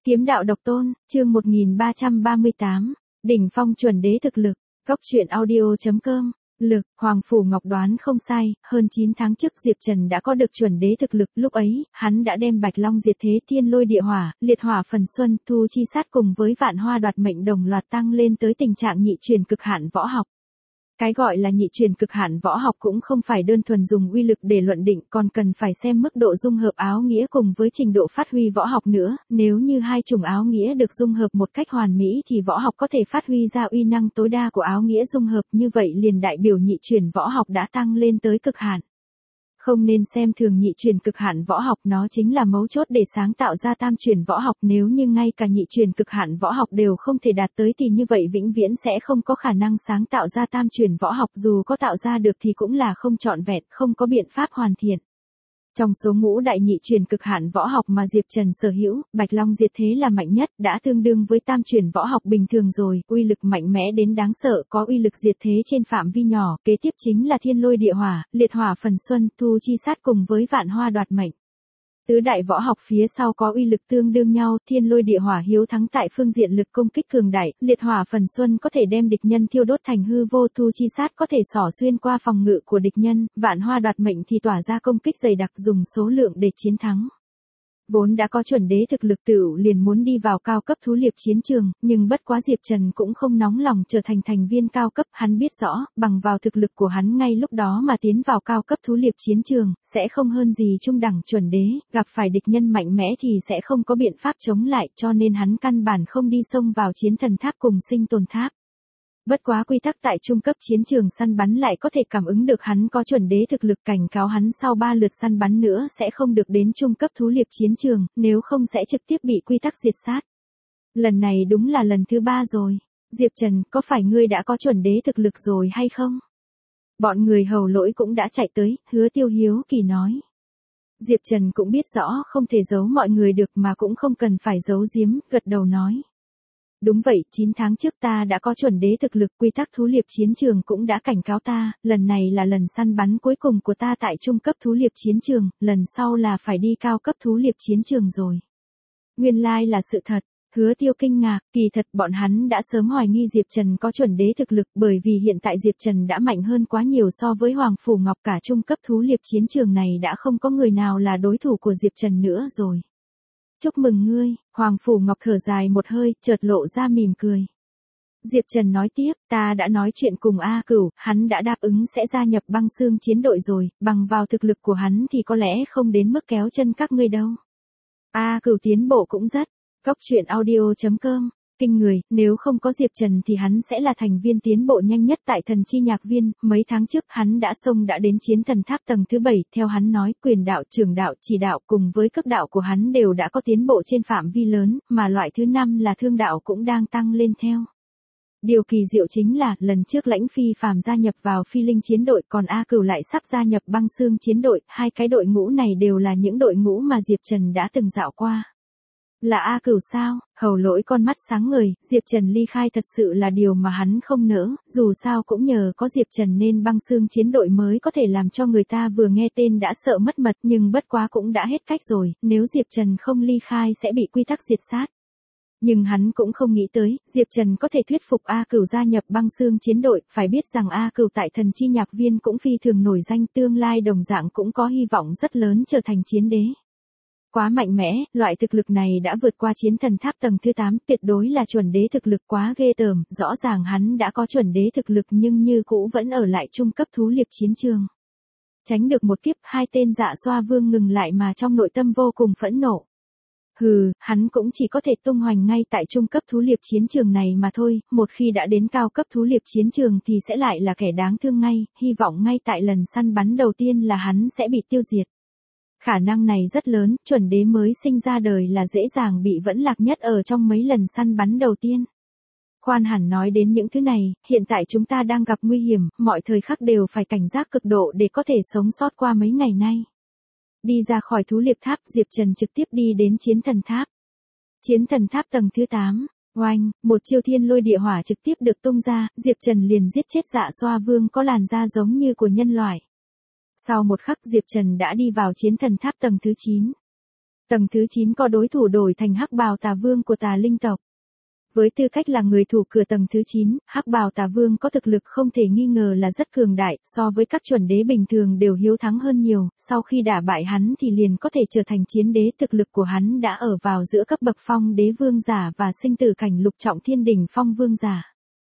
Kiếm đạo độc tôn, chương 1338, đỉnh phong chuẩn đế thực lực, góc truyện audio.com, lực, Hoàng Phủ Ngọc đoán không sai, hơn 9 tháng trước Diệp Trần đã có được chuẩn đế thực lực, lúc ấy, hắn đã đem Bạch Long diệt thế thiên lôi địa hỏa, liệt hỏa phần xuân, thu chi sát cùng với vạn hoa đoạt mệnh đồng loạt tăng lên tới tình trạng nhị truyền cực hạn võ học. Cái gọi là nhị truyền cực hạn võ học cũng không phải đơn thuần dùng uy lực để luận định, còn cần phải xem mức độ dung hợp áo nghĩa cùng với trình độ phát huy võ học nữa, nếu như hai chủng áo nghĩa được dung hợp một cách hoàn mỹ thì võ học có thể phát huy ra uy năng tối đa của áo nghĩa dung hợp, như vậy liền đại biểu nhị truyền võ học đã tăng lên tới cực hạn. Không nên xem thường nhị truyền cực hạn võ học, nó chính là mấu chốt để sáng tạo ra tam truyền võ học, nếu như ngay cả nhị truyền cực hạn võ học đều không thể đạt tới thì như vậy vĩnh viễn sẽ không có khả năng sáng tạo ra tam truyền võ học, dù có tạo ra được thì cũng là không trọn vẹn, không có biện pháp hoàn thiện. Trong số ngũ đại nhị truyền cực hạn võ học mà Diệp Trần sở hữu, Bạch Long diệt thế là mạnh nhất, đã tương đương với tam truyền võ học bình thường rồi, uy lực mạnh mẽ đến đáng sợ, có uy lực diệt thế trên phạm vi nhỏ, kế tiếp chính là thiên lôi địa hỏa, liệt hỏa phần xuân, thu chi sát cùng với vạn hoa đoạt mệnh. Tứ đại võ học phía sau có uy lực tương đương nhau, thiên lôi địa hỏa hiếu thắng tại phương diện lực công kích cường đại, liệt hỏa phần xuân có thể đem địch nhân thiêu đốt thành hư vô, thu chi sát có thể xỏ xuyên qua phòng ngự của địch nhân, vạn hoa đoạt mệnh thì tỏa ra công kích dày đặc dùng số lượng để chiến thắng. Vốn đã có chuẩn đế thực lực tựu liền muốn đi vào cao cấp thú liệp chiến trường, nhưng bất quá Diệp Trần cũng không nóng lòng trở thành thành viên cao cấp, hắn biết rõ, bằng vào thực lực của hắn ngay lúc đó mà tiến vào cao cấp thú liệp chiến trường, sẽ không hơn gì trung đẳng chuẩn đế, gặp phải địch nhân mạnh mẽ thì sẽ không có biện pháp chống lại, cho nên hắn căn bản không đi xông vào chiến thần tháp cùng sinh tồn tháp. Bất quá quy tắc tại trung cấp chiến trường săn bắn lại có thể cảm ứng được hắn có chuẩn đế thực lực, cảnh cáo hắn sau 3 lượt săn bắn nữa sẽ không được đến trung cấp thú liệp chiến trường, nếu không sẽ trực tiếp bị quy tắc diệt sát. Lần này đúng là lần thứ 3 rồi. Diệp Trần, có phải ngươi đã có chuẩn đế thực lực rồi hay không? Bọn người Hầu Lỗi cũng đã chạy tới, Hứa Tiêu hiếu kỳ nói. Diệp Trần cũng biết rõ không thể giấu mọi người được mà cũng không cần phải giấu giếm, gật đầu nói. Đúng vậy, 9 tháng trước ta đã có chuẩn đế thực lực, quy tắc thú liệp chiến trường cũng đã cảnh cáo ta, lần này là lần săn bắn cuối cùng của ta tại trung cấp thú liệp chiến trường, lần sau là phải đi cao cấp thú liệp chiến trường rồi. Nguyên lai là sự thật, Hứa Tiêu kinh ngạc, kỳ thật bọn hắn đã sớm hoài nghi Diệp Trần có chuẩn đế thực lực, bởi vì hiện tại Diệp Trần đã mạnh hơn quá nhiều so với Hoàng Phủ Ngọc, cả trung cấp thú liệp chiến trường này đã không có người nào là đối thủ của Diệp Trần nữa rồi. Chúc mừng ngươi, Hoàng Phủ Ngọc thở dài một hơi, chợt lộ ra mỉm cười. Diệp Trần nói tiếp, ta đã nói chuyện cùng A Cửu, hắn đã đáp ứng sẽ gia nhập băng xương chiến đội rồi, bằng vào thực lực của hắn thì có lẽ không đến mức kéo chân các ngươi đâu. A Cửu tiến bộ cũng rất, góc truyện audio.com, kinh người, nếu không có Diệp Trần thì hắn sẽ là thành viên tiến bộ nhanh nhất tại thần chi nhạc viên, mấy tháng trước hắn đã đến chiến thần tháp tầng thứ 7, theo hắn nói, quyền đạo, trường đạo, chỉ đạo cùng với cấp đạo của hắn đều đã có tiến bộ trên phạm vi lớn, mà loại thứ 5 là thương đạo cũng đang tăng lên theo. Điều kỳ diệu chính là, lần trước Lãnh Phi Phàm gia nhập vào Phi Linh chiến đội, còn A Cửu lại sắp gia nhập băng xương chiến đội, hai cái đội ngũ này đều là những đội ngũ mà Diệp Trần đã từng dạo qua. Là A Cửu sao? Hầu Lỗi con mắt sáng ngời, Diệp Trần ly khai thật sự là điều mà hắn không nỡ, dù sao cũng nhờ có Diệp Trần nên băng xương chiến đội mới có thể làm cho người ta vừa nghe tên đã sợ mất mật, nhưng bất quá cũng đã hết cách rồi, nếu Diệp Trần không ly khai sẽ bị quy tắc diệt sát. Nhưng hắn cũng không nghĩ tới, Diệp Trần có thể thuyết phục A Cửu gia nhập băng xương chiến đội, phải biết rằng A Cửu tại thần chi nhạc viên cũng phi thường nổi danh, tương lai đồng dạng cũng có hy vọng rất lớn trở thành chiến đế. Quá mạnh mẽ, loại thực lực này đã vượt qua chiến thần tháp tầng thứ 8, tuyệt đối là chuẩn đế thực lực, quá ghê tởm, rõ ràng hắn đã có chuẩn đế thực lực nhưng như cũ vẫn ở lại trung cấp thú liệp chiến trường. Tránh được một kiếp, hai tên Dạ Xoa Vương ngừng lại mà trong nội tâm vô cùng phẫn nộ. Hừ, hắn cũng chỉ có thể tung hoành ngay tại trung cấp thú liệp chiến trường này mà thôi, một khi đã đến cao cấp thú liệp chiến trường thì sẽ lại là kẻ đáng thương ngay, hy vọng ngay tại lần săn bắn đầu tiên là hắn sẽ bị tiêu diệt. Khả năng này rất lớn, chuẩn đế mới sinh ra đời là dễ dàng bị vẫn lạc nhất ở trong mấy lần săn bắn đầu tiên. Khoan hẳn nói đến những thứ này, hiện tại chúng ta đang gặp nguy hiểm, mọi thời khắc đều phải cảnh giác cực độ để có thể sống sót qua mấy ngày nay. Đi ra khỏi thú liệp tháp, Diệp Trần trực tiếp đi đến chiến thần tháp. Chiến thần tháp tầng thứ 8, oanh, một chiêu thiên lôi địa hỏa trực tiếp được tung ra, Diệp Trần liền giết chết Dạ Xoa Vương có làn da giống như của nhân loại. Sau một khắc Diệp Trần đã đi vào chiến thần tháp tầng thứ 9. Tầng thứ 9 có đối thủ đổi thành Hắc Bào Tà Vương của Tà Linh tộc. Với tư cách là người thủ cửa tầng thứ 9, Hắc Bào Tà Vương có thực lực không thể nghi ngờ là rất cường đại, so với các chuẩn đế bình thường đều hiếu thắng hơn nhiều, sau khi đả bại hắn thì liền có thể trở thành chiến đế, thực lực của hắn đã ở vào giữa cấp bậc phong đế vương giả và sinh tử cảnh lục trọng thiên đỉnh phong vương giả.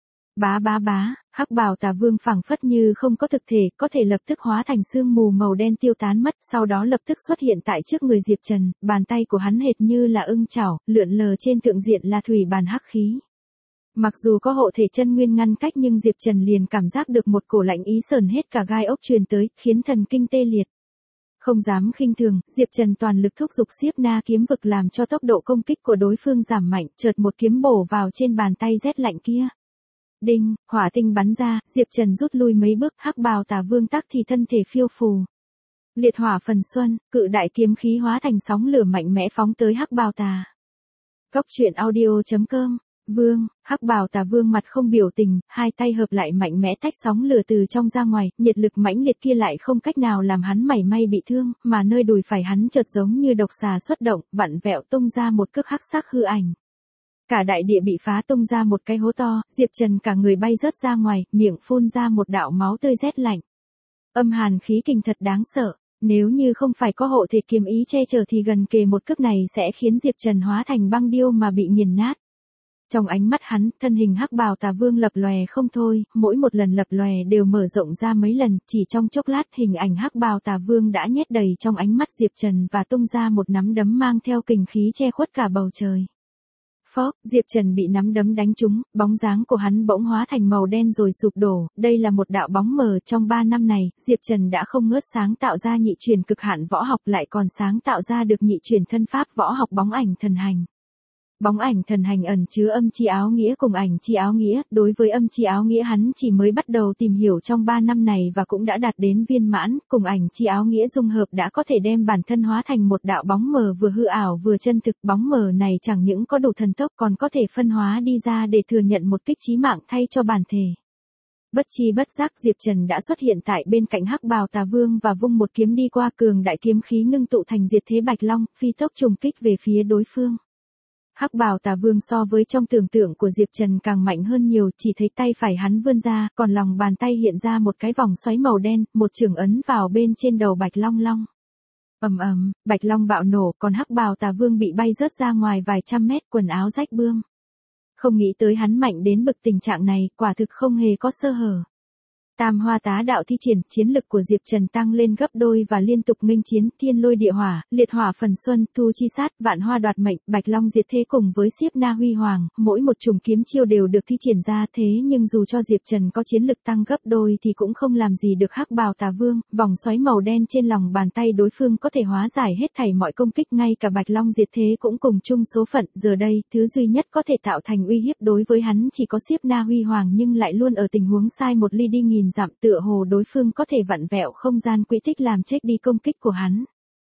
Bá bá bá, Hắc Bào Tà Vương phảng phất như không có thực thể, có thể lập tức hóa thành sương mù màu đen tiêu tán mất, sau đó lập tức xuất hiện tại trước người Diệp Trần, bàn tay của hắn hệt như là ưng chảo, lượn lờ trên thượng diện là thủy bàn hắc khí. Mặc dù có hộ thể chân nguyên ngăn cách nhưng Diệp Trần liền cảm giác được một cổ lạnh ý sờn hết cả gai ốc truyền tới, khiến thần kinh tê liệt. Không dám khinh thường, Diệp Trần toàn lực thúc giục Xiếp Na kiếm vực làm cho tốc độ công kích của đối phương giảm mạnh, chợt một kiếm bổ vào trên bàn tay rét lạnh kia. Đinh, hỏa tinh bắn ra, Diệp Trần rút lui mấy bước, Hắc Bào Tà Vương tắc thì thân thể phiêu phù. Liệt hỏa phần xuân, cự đại kiếm khí hóa thành sóng lửa mạnh mẽ phóng tới Hắc Bào Tà. Góc truyện audio.com, Vương, Hắc Bào Tà Vương mặt không biểu tình, hai tay hợp lại mạnh mẽ tách sóng lửa từ trong ra ngoài, nhiệt lực mãnh liệt kia lại không cách nào làm hắn mảy may bị thương, mà nơi đùi phải hắn chợt giống như độc xà xuất động, vặn vẹo tung ra một cước hắc sắc hư ảnh. Cả đại địa bị phá tung ra một cái hố to, Diệp Trần cả người bay rớt ra ngoài, miệng phun ra một đạo máu tươi rét lạnh. Âm hàn khí kình thật đáng sợ, nếu như không phải có hộ thể kiếm ý che chở thì gần kề một cước này sẽ khiến Diệp Trần hóa thành băng điêu mà bị nghiền nát. Trong ánh mắt hắn, thân hình Hắc Bào Tà Vương lập lòe không thôi, mỗi một lần lập lòe đều mở rộng ra mấy lần, chỉ trong chốc lát hình ảnh Hắc Bào Tà Vương đã nhét đầy trong ánh mắt Diệp Trần và tung ra một nắm đấm mang theo kình khí che khuất cả bầu trời. Phốc, Diệp Trần bị nắm đấm đánh trúng, bóng dáng của hắn bỗng hóa thành màu đen rồi sụp đổ, đây là một đạo bóng mờ. Trong 3 năm này, Diệp Trần đã không ngớt sáng tạo ra nhị truyền cực hạn võ học, lại còn sáng tạo ra được nhị truyền thân pháp võ học bóng ảnh thần hành. Bóng ảnh thần hành ẩn chứa âm chi áo nghĩa cùng ảnh chi áo nghĩa, đối với âm chi áo nghĩa hắn chỉ mới bắt đầu tìm hiểu trong 3 năm này và cũng đã đạt đến viên mãn, cùng ảnh chi áo nghĩa dung hợp đã có thể đem bản thân hóa thành một đạo bóng mờ vừa hư ảo vừa chân thực. Bóng mờ này chẳng những có đủ thần tốc còn có thể phân hóa đi ra để thừa nhận một kích chí mạng thay cho bản thể. Bất chi bất giác Diệp Trần đã xuất hiện tại bên cạnh Hắc Bào Tà Vương và vung một kiếm đi qua, cường đại kiếm khí ngưng tụ thành diệt thế bạch long, phi tốc trùng kích về phía đối phương. Hắc Bào Tà Vương so với trong tưởng tượng của Diệp Trần càng mạnh hơn nhiều, chỉ thấy tay phải hắn vươn ra, còn lòng bàn tay hiện ra một cái vòng xoáy màu đen, một chưởng ấn vào bên trên đầu Bạch Long Long. Ầm ầm, Bạch Long bạo nổ, còn Hắc Bào Tà Vương bị bay rớt ra ngoài vài trăm mét, quần áo rách bươm. Không nghĩ tới hắn mạnh đến bực tình trạng này, quả thực không hề có sơ hở. Tam Hoa Tá Đạo thi triển, chiến lực của Diệp Trần tăng lên gấp đôi và liên tục nghênh chiến, thiên lôi địa hỏa, liệt hỏa phần xuân, thu chi sát, vạn hoa đoạt mệnh, bạch long diệt thế cùng với Xiếp Na huy hoàng, mỗi một chùm kiếm chiêu đều được thi triển ra, thế nhưng dù cho Diệp Trần có chiến lực tăng gấp đôi thì cũng không làm gì được Hắc Bào Tà Vương, vòng xoáy màu đen trên lòng bàn tay đối phương có thể hóa giải hết thảy mọi công kích, ngay cả bạch long diệt thế cũng cùng chung số phận, giờ đây, thứ duy nhất có thể tạo thành uy hiếp đối với hắn chỉ có Xiếp Na huy hoàng, nhưng lại luôn ở tình huống sai một ly đi nghìn dặm, tựa hồ đối phương có thể vặn vẹo không gian quỹ tích làm chết đi công kích của hắn.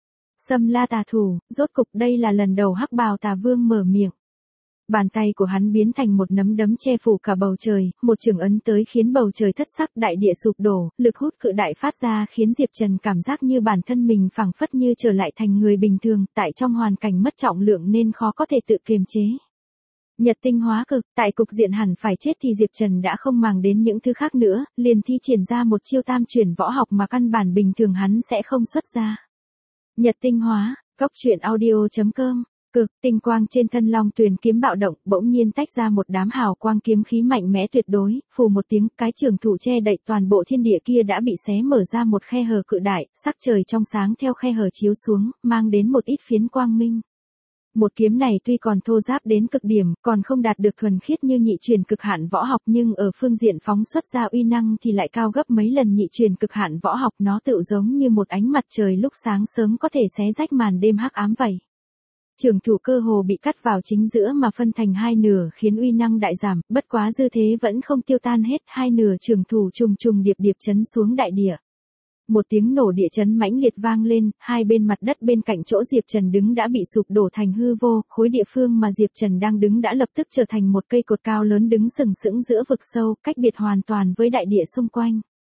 Xâm La Tà Thủ, rốt cục đây là lần đầu Hắc Bào Tà Vương mở miệng. Bàn tay của hắn biến thành một nắm đấm che phủ cả bầu trời, một chưởng ấn tới khiến bầu trời thất sắc, đại địa sụp đổ, lực hút cự đại phát ra khiến Diệp Trần cảm giác như bản thân mình phảng phất như trở lại thành người bình thường, tại trong hoàn cảnh mất trọng lượng nên khó có thể tự kiềm chế. Nhật tinh hóa cực, tại cục diện hẳn phải chết thì Diệp Trần đã không màng đến những thứ khác nữa, liền thi triển ra một chiêu tam chuyển võ học mà căn bản bình thường hắn sẽ không xuất ra. Nhật tinh hóa, góc truyện audio.com, cực, tinh quang trên thân Long Tuyền kiếm bạo động, bỗng nhiên tách ra một đám hào quang kiếm khí mạnh mẽ tuyệt đối, phù một tiếng, cái trường thủ che đậy toàn bộ thiên địa kia đã bị xé mở ra một khe hở cự đại, sắc trời trong sáng theo khe hở chiếu xuống, mang đến một ít phiến quang minh. Một kiếm này tuy còn thô ráp đến cực điểm, còn không đạt được thuần khiết như nhị truyền cực hạn võ học, nhưng ở phương diện phóng xuất ra uy năng thì lại cao gấp mấy lần nhị truyền cực hạn võ học, nó tựu giống như một ánh mặt trời lúc sáng sớm có thể xé rách màn đêm hắc ám vậy. Trường thủ cơ hồ bị cắt vào chính giữa mà phân thành hai nửa khiến uy năng đại giảm, bất quá dư thế vẫn không tiêu tan hết, hai nửa trường thủ trùng trùng điệp điệp chấn xuống đại địa. Một tiếng nổ địa chấn mãnh liệt vang lên, hai bên mặt đất bên cạnh chỗ Diệp Trần đứng đã bị sụp đổ thành hư vô, khối địa phương mà Diệp Trần đang đứng đã lập tức trở thành một cây cột cao lớn đứng sừng sững giữa vực sâu, cách biệt hoàn toàn với đại địa xung quanh.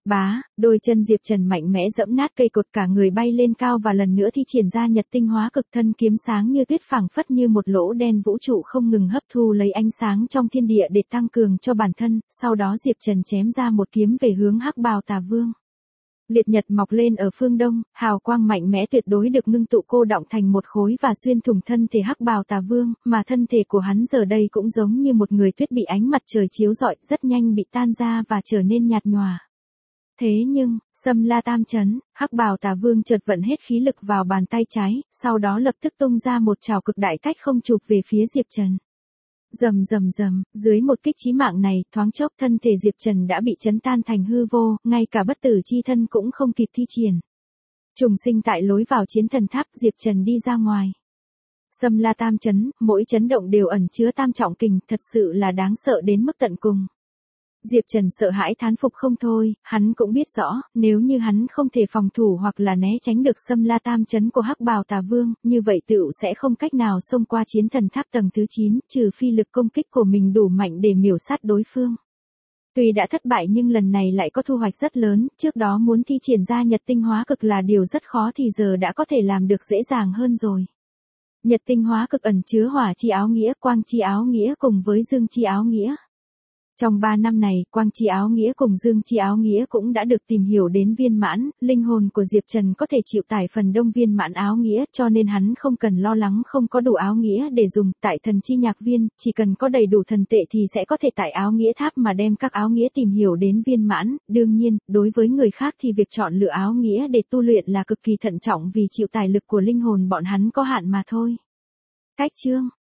Bá, đôi chân Diệp Trần mạnh mẽ giẫm nát cây cột, cả người bay lên cao và lần nữa thi triển ra Nhật tinh hóa cực, thân kiếm sáng như tuyết, phảng phất như một lỗ đen vũ trụ không ngừng hấp thu lấy ánh sáng trong thiên địa để tăng cường cho bản thân, sau đó Diệp Trần chém ra một kiếm về hướng Hắc Bào Tà Vương. Liệt nhật mọc lên ở phương đông, hào quang mạnh mẽ tuyệt đối được ngưng tụ cô đọng thành một khối và xuyên thủng thân thể Hắc Bào Tà Vương, mà thân thể của hắn giờ đây cũng giống như một người tuyết bị ánh mặt trời chiếu rọi, rất nhanh bị tan ra và trở nên nhạt nhòa. Thế nhưng, Xâm La Tam Chấn, Hắc Bào Tà Vương chợt vận hết khí lực vào bàn tay trái, sau đó lập tức tung ra một trảo cực đại cách không chụp về phía Diệp Trần. Rầm rầm rầm, dưới một kích chí mạng này, thoáng chốc thân thể Diệp Trần đã bị chấn tan thành hư vô, ngay cả bất tử chi thân cũng không kịp thi triển. Trùng sinh tại lối vào chiến thần tháp, Diệp Trần đi ra ngoài. Xâm La Tam Chấn, mỗi chấn động đều ẩn chứa tam trọng kình, thật sự là đáng sợ đến mức tận cùng. Diệp Trần sợ hãi thán phục không thôi, hắn cũng biết rõ, nếu như hắn không thể phòng thủ hoặc là né tránh được Xâm La Tam Chấn của Hắc Bào Tà Vương, như vậy tựu sẽ không cách nào xông qua chiến thần tháp tầng thứ 9, trừ phi lực công kích của mình đủ mạnh để miểu sát đối phương. Tuy đã thất bại nhưng lần này lại có thu hoạch rất lớn, trước đó muốn thi triển ra Nhật tinh hóa cực là điều rất khó thì giờ đã có thể làm được dễ dàng hơn rồi. Nhật tinh hóa cực ẩn chứa hỏa chi áo nghĩa, quang chi áo nghĩa cùng với dương chi áo nghĩa. Trong 3 năm này, quang chi áo nghĩa cùng dương chi áo nghĩa cũng đã được tìm hiểu đến viên mãn, linh hồn của Diệp Trần có thể chịu tải phần đông viên mãn áo nghĩa, cho nên hắn không cần lo lắng không có đủ áo nghĩa để dùng. Tại thần chi nhạc viên, chỉ cần có đầy đủ thần tệ thì sẽ có thể tải áo nghĩa tháp mà đem các áo nghĩa tìm hiểu đến viên mãn. Đương nhiên, đối với người khác thì việc chọn lựa áo nghĩa để tu luyện là cực kỳ thận trọng vì chịu tải lực của linh hồn bọn hắn có hạn mà thôi. Cách chương